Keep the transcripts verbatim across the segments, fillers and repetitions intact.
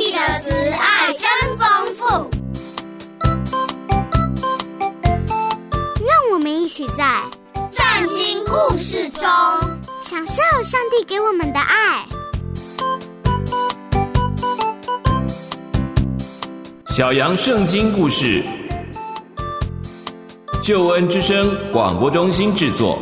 帝的慈爱真丰富。 让我们一起在圣经故事中享受上帝给我们的爱。 小羊圣经故事，救恩之声广播中心制作。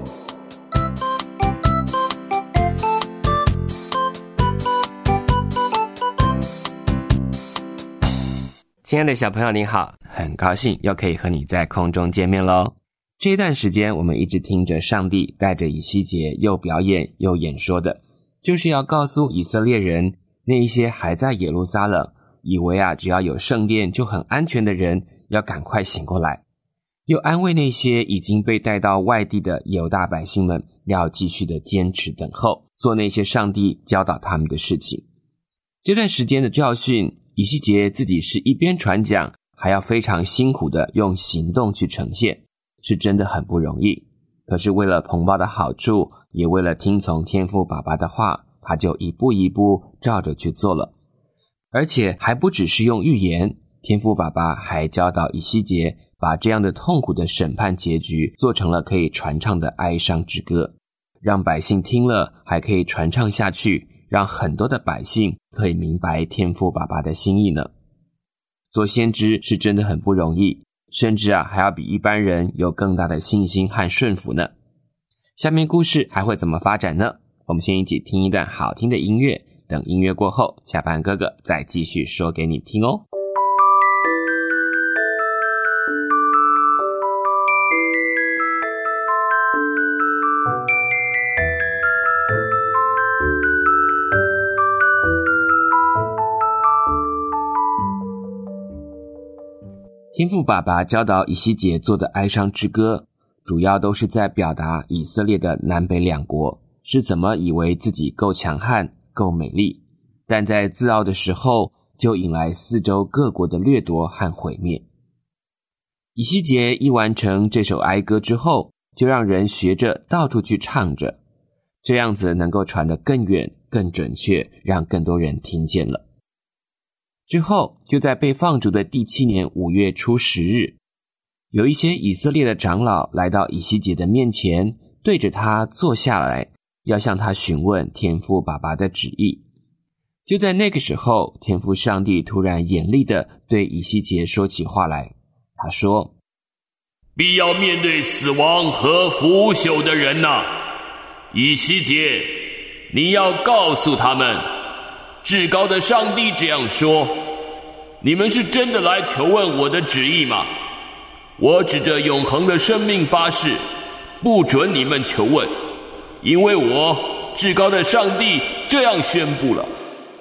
亲爱的小朋友你好，很高兴又可以和你在空中见面咯。这段时间我们一直听着上帝带着以西结又表演又演说的，就是要告诉以色列人，那一些还在耶路撒冷以为啊只要有圣殿就很安全的人，要赶快醒过来，又安慰那些已经被带到外地的犹大百姓们，要继续的坚持等候，做那些上帝教导他们的事情。这段时间的教训，以西结自己是一边传讲，还要非常辛苦的用行动去呈现，是真的很不容易。可是为了同胞的好处，也为了听从天父爸爸的话，他就一步一步照着去做了。而且还不只是用预言，天父爸爸还教导以西结，把这样的痛苦的审判结局做成了可以传唱的哀伤之歌，让百姓听了还可以传唱下去，让很多的百姓可以明白天父爸爸的心意呢。做先知是真的很不容易，甚至啊还要比一般人有更大的信心和顺服呢。下面故事还会怎么发展呢？我们先一起听一段好听的音乐，等音乐过后，小凡哥哥再继续说给你听哦。天父爸爸教导以西结做的哀伤之歌，主要都是在表达以色列的南北两国是怎么以为自己够强悍够美丽，但在自傲的时候就引来四周各国的掠夺和毁灭。以西结一完成这首哀歌之后，就让人学着到处去唱着，这样子能够传得更远更准确，让更多人听见了。之后就在被放逐的第七年五月初十日，有一些以色列的长老来到以西结的面前，对着他坐下来，要向他询问天父爸爸的旨意。就在那个时候，天父上帝突然严厉地对以西结说起话来，他说： 必要面对死亡和腐朽的人哪，以西结，你要告诉他们，至高的上帝这样说，你们是真的来求问我的旨意吗？我指着永恒的生命发誓，不准你们求问，因为我至高的上帝这样宣布了。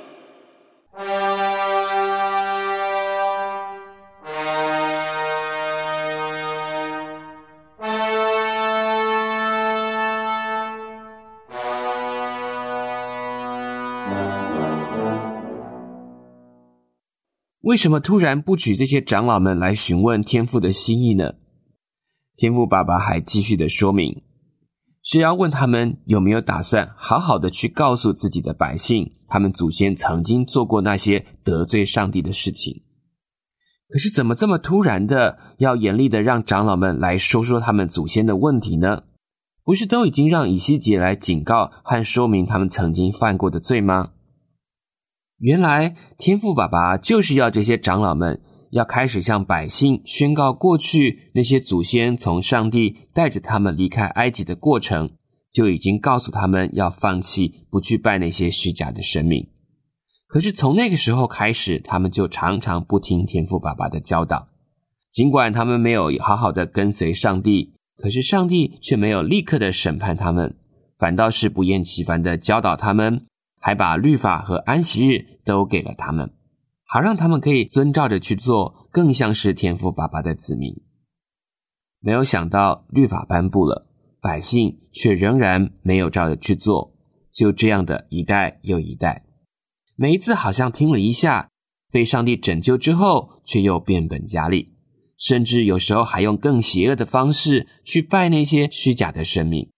为什么突然不许这些长老们来询问天父的心意呢？天父爸爸还继续的说明，是要问他们有没有打算好好的去告诉自己的百姓，他们祖先曾经做过那些得罪上帝的事情。可是怎么这么突然的要严厉的让长老们来说说他们祖先的问题呢？不是都已经让以西结来警告和说明他们曾经犯过的罪吗？原来天父爸爸就是要这些长老们要开始向百姓宣告过去那些祖先从上帝带着他们离开埃及的过程，就已经告诉他们要放弃不去拜那些虚假的神明。可是从那个时候开始，他们就常常不听天父爸爸的教导，尽管他们没有好好的跟随上帝，可是上帝却没有立刻的审判他们，反倒是不厌其烦的教导他们，还把律法和安息日都给了他们，好让他们可以遵照着去做，更像是天父爸爸的子民。没有想到律法颁布了，百姓却仍然没有照着去做，就这样的一代又一代，每一次好像听了一下，被上帝拯救之后，却又变本加厉，甚至有时候还用更邪恶的方式去拜那些虚假的神明。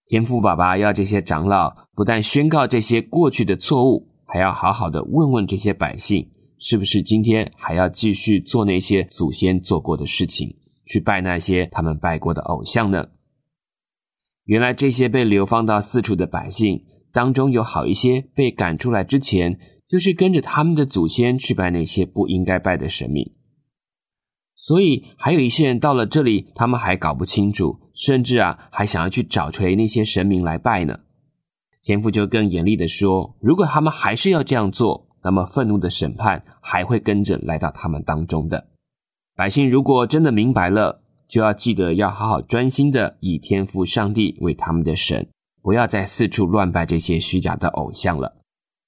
天父爸爸要这些长老不但宣告这些过去的错误，还要好好的问问这些百姓，是不是今天还要继续做那些祖先做过的事情，去拜那些他们拜过的偶像呢？原来这些被流放到四处的百姓当中，有好一些被赶出来之前，就是跟着他们的祖先去拜那些不应该拜的神明。所以还有一些人到了这里，他们还搞不清楚，甚至啊还想要去找回那些神明来拜呢。天父就更严厉的说，如果他们还是要这样做，那么愤怒的审判还会跟着来到他们当中的。百姓如果真的明白了，就要记得要好好专心的以天父上帝为他们的神，不要再四处乱拜这些虚假的偶像了。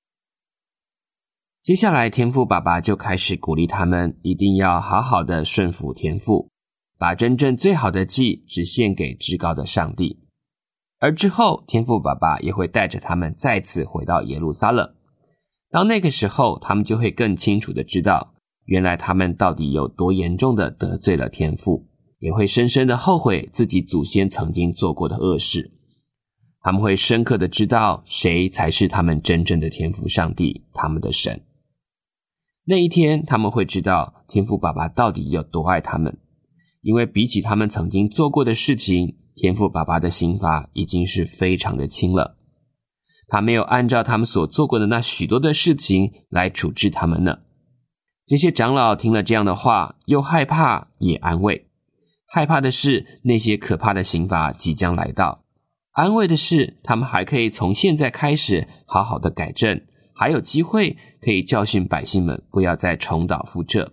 接下来天父爸爸就开始鼓励他们一定要好好的顺服天父，把真正最好的祭只献给至高的上帝。而之后天父爸爸也会带着他们再次回到耶路撒冷，到那个时候他们就会更清楚的知道，原来他们到底有多严重的得罪了天父，也会深深的后悔自己祖先曾经做过的恶事。他们会深刻的知道谁才是他们真正的天父上帝，他们的神。那一天他们会知道天父爸爸到底有多爱他们，因为比起他们曾经做过的事情，天父爸爸的刑罚已经是非常的轻了。他没有按照他们所做过的那许多的事情来处置他们呢。这些长老听了这样的话，又害怕也安慰。害怕的是那些可怕的刑罚即将来到，安慰的是他们还可以从现在开始好好的改正，还有机会可以教训百姓们不要再重蹈覆辙。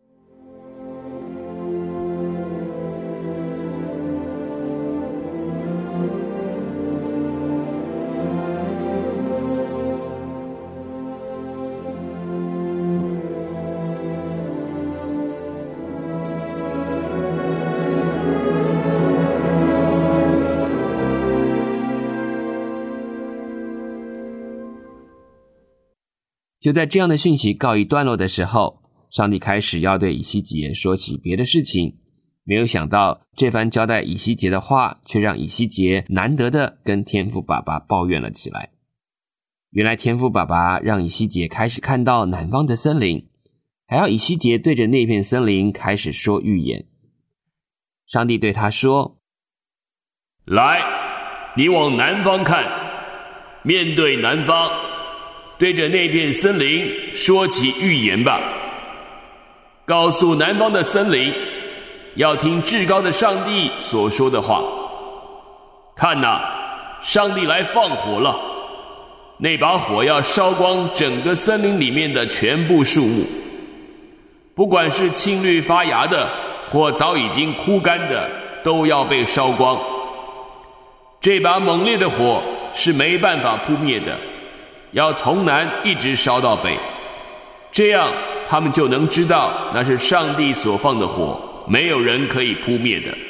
就在这样的讯息告一段落的时候，上帝开始要对以西结说起别的事情。没有想到这番交代以西结的话，却让以西结难得的跟天父爸爸抱怨了起来。原来天父爸爸让以西结开始看到南方的森林，还要以西结对着那片森林开始说预言。上帝对他说， 来，你往南方看，面对南方，对着那片森林说起预言吧，告诉南方的森林，要听至高的上帝所说的话。看哪，上帝来放火了，那把火要烧光整个森林里面的全部树木，不管是青绿发芽的或早已经枯干的，都要被烧光。这把猛烈的火是没办法扑灭的，要从南一直烧到北，这样他们就能知道那是上帝所放的火，没有人可以扑灭的。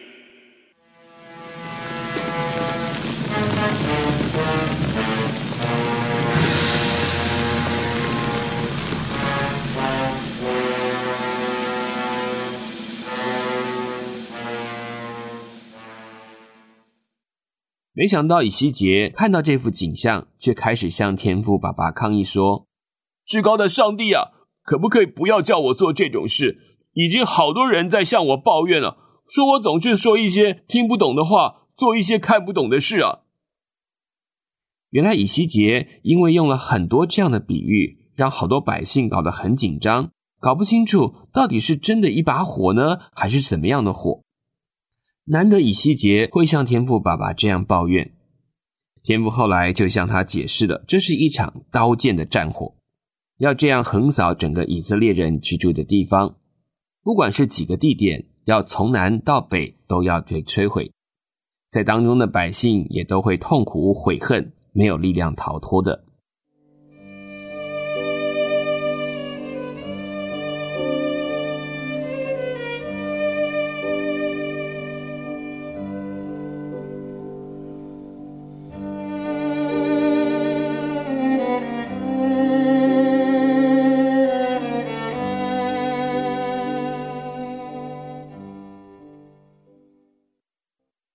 没想到以西结看到这幅景象，却开始向天父爸爸抗议说， 至高的上帝啊，可不可以不要叫我做这种事？已经好多人在向我抱怨了，说我总是说一些听不懂的话，做一些看不懂的事啊。 原来以西结因为用了很多这样的比喻，让好多百姓搞得很紧张，搞不清楚到底是真的一把火呢，还是怎么样的火。难得以西结会向天父爸爸这样抱怨，天父后来就向他解释了，这是一场刀剑的战火，要这样横扫整个以色列人居住的地方，不管是几个地点，要从南到北都要被摧毁，在当中的百姓也都会痛苦悔恨，没有力量逃脱的。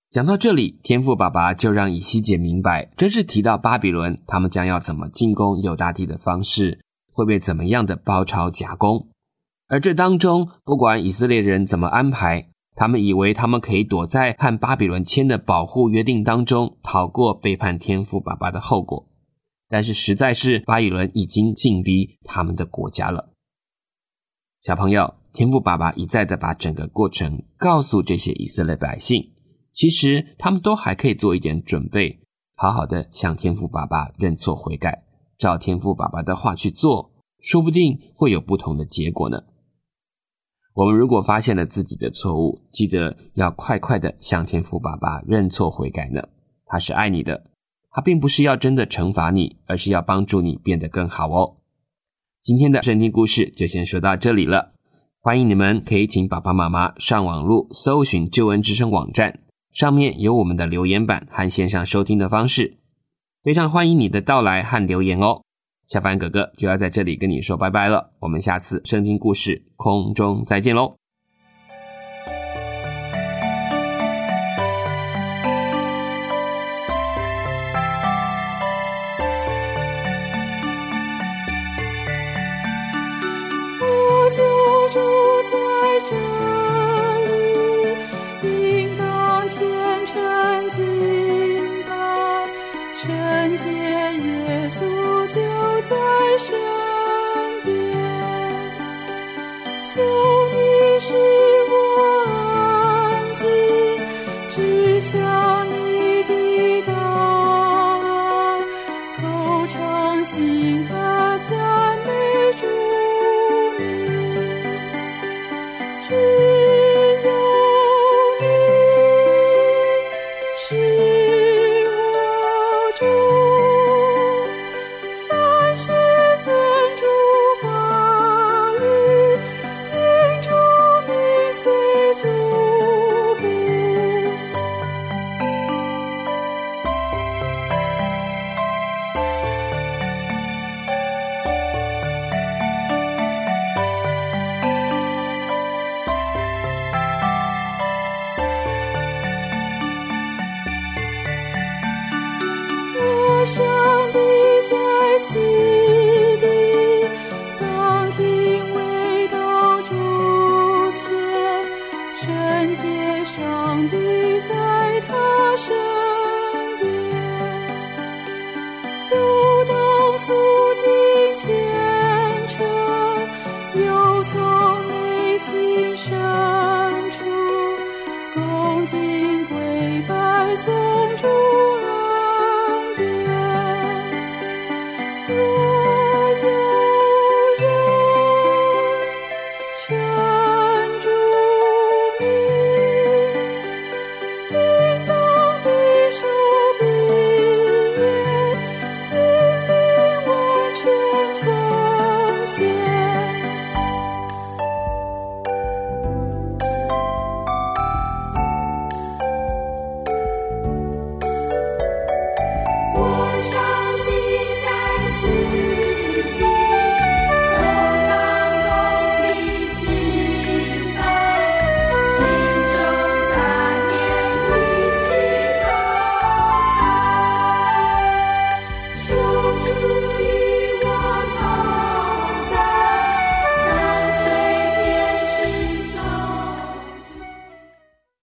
讲到这里，天父爸爸就让以西结明白，这是提到巴比伦他们将要怎么进攻犹大地的方式，会被怎么样的包抄夹攻。而这当中，不管以色列人怎么安排，他们以为他们可以躲在和巴比伦签的保护约定当中，逃过背叛天父爸爸的后果。但是实在是巴比伦已经进逼他们的国家了。小朋友，天父爸爸一再的把整个过程告诉这些以色列百姓，其实他们都还可以做一点准备，好好的向天父爸爸认错悔改，照天父爸爸的话去做，说不定会有不同的结果呢。我们如果发现了自己的错误，记得要快快的向天父爸爸认错悔改呢。他是爱你的，他并不是要真的惩罚你，而是要帮助你变得更好哦。今天的圣经故事就先说到这里了，欢迎你们可以请爸爸妈妈上网路搜寻救恩之声网站，上面有我们的留言板和线上收听的方式，非常欢迎你的到来和留言哦。小凡哥哥就要在这里跟你说拜拜了，我们下次圣经故事空中再见咯。 我就住在这里，应当虔诚敬拜，圣洁耶稣就在身边，求